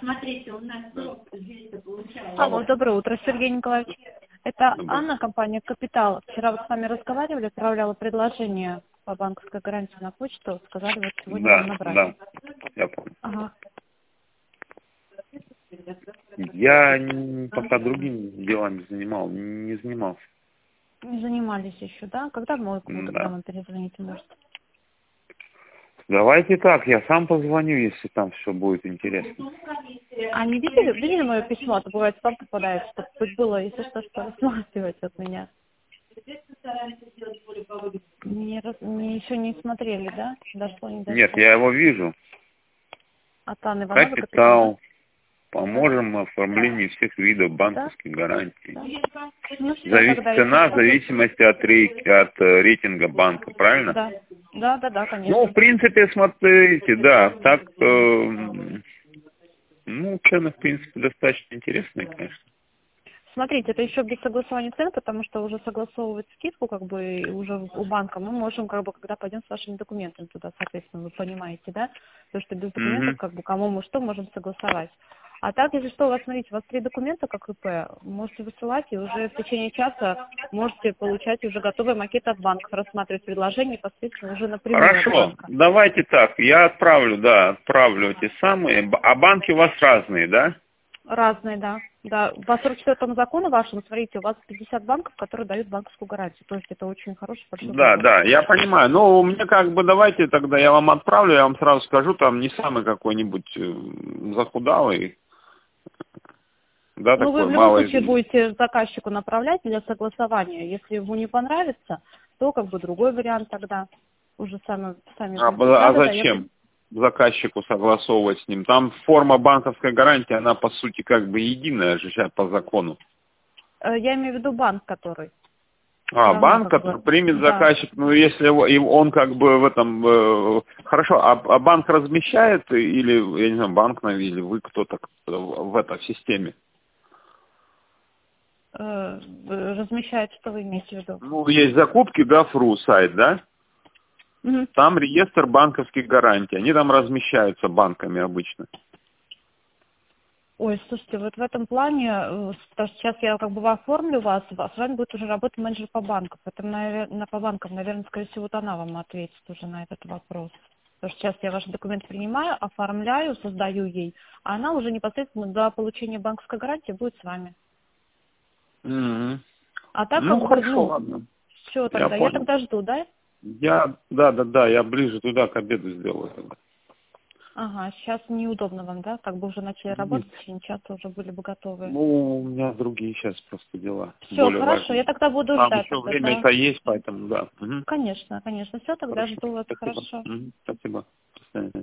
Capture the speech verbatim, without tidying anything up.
смотрите, у нас здесь получается. Алло, доброе утро, Сергей Николаевич. Это Анна, компания «Капитал». Вчера вот с вами разговаривали, отправляла предложение по банковской гарантии на почту. Сказали, вот сегодня Да, вам набрать. да, я помню. Ага. Я н- пока другими делами занимал, не занимался. Не занимались еще, да? Когда мы, М, когда Да. вам перезвоните, может? Давайте так, я сам позвоню, если там все будет интересно. А не видели, видели мое письмо? А то бывает спам попадает, чтобы хоть было, если что, что рассматривать от меня. Не, раз- не, еще не смотрели, да? Дошло, не дошло. Нет, я его вижу. От Анны Ивановой «Капитал». Капитал. Поможем в оформлении всех видов банковских гарантий. Да. Ну, все, Завис... тогда, Цена если в что. зависимости от, рей... от э, рейтинга банка, правильно? Да, да, да, да, конечно. Ну, в принципе, смотрите, да, так, э, ну, цены, в принципе, достаточно интересные, конечно. Смотрите, это еще без согласования цен, потому что уже согласовывать скидку, как бы, уже у банка мы можем, как бы, когда пойдем с вашими документами туда, соответственно, вы понимаете, да? Потому что без документов, Мгм. как бы, кому мы что можем согласовать. А так, если что, у вас, смотрите, у вас три документа, как ИП, можете высылать, и уже в течение часа можете получать уже готовый макет от банков, рассматривать предложение непосредственно уже напрямую от Хорошо, банка. давайте так, я отправлю, да, отправлю эти самые, Б- а банки у вас разные, да? Разные, да. Да. По сорок четвёртому закону вашему, смотрите, у вас пятьдесят банков, которые дают банковскую гарантию. То есть это очень хороший, большой Да, выбор. да, я понимаю. Ну, у меня как бы, давайте тогда я вам отправлю, я вам сразу скажу, там не самый какой-нибудь э, захудалый, да, Ну, вы такой в любом малый. случае будете заказчику направлять для согласования. Если ему не понравится, то как бы другой вариант тогда. Уже сами, сами А, знаете. б- Да, а да, да, я... зачем заказчику согласовывать с ним? Там форма банковской гарантии, она по сути как бы единая же сейчас по закону. Э, я имею в виду банк, который. Все А, равно банк, как который бы. примет Да. заказчик, ну, если его- и он как бы в этом... э, хорошо, а, а банк размещает или, я не знаю, банк, наверное, или вы кто-то в, в этой системе? Э, размещает, что вы имеете в виду? Ну, есть закупки, да, фру сайт, да? Мгм. Там реестр банковских гарантий. Они там размещаются банками обычно. Ой, слушайте, вот в этом плане, э, потому что сейчас я как бы оформлю вас, а с вами будет уже работать менеджер по банкам. Это, наверное, по банкам, наверное, скорее всего, вот она вам ответит уже на этот вопрос. Потому что сейчас я ваши документы принимаю, оформляю, создаю ей, а она уже непосредственно до получения банковской гарантии будет с вами. Мгм. А так Ну, как бы, хорошо, ну, ладно. все Я тогда, я понял. тогда жду, да? Я, да, да, да, я ближе туда к обеду сделаю тогда. Ага, сейчас неудобно вам, да? Как бы уже начали Нет. работать, в течение часа уже были бы готовы. Ну, у меня другие сейчас просто дела, Все, более хорошо, я важные. тогда буду Там ждать еще тогда, да? время-то есть, поэтому да. Мгм. Конечно, конечно. Все, тогда Хорошо, жду вас, спасибо. хорошо. Мгм. Спасибо. До свидания.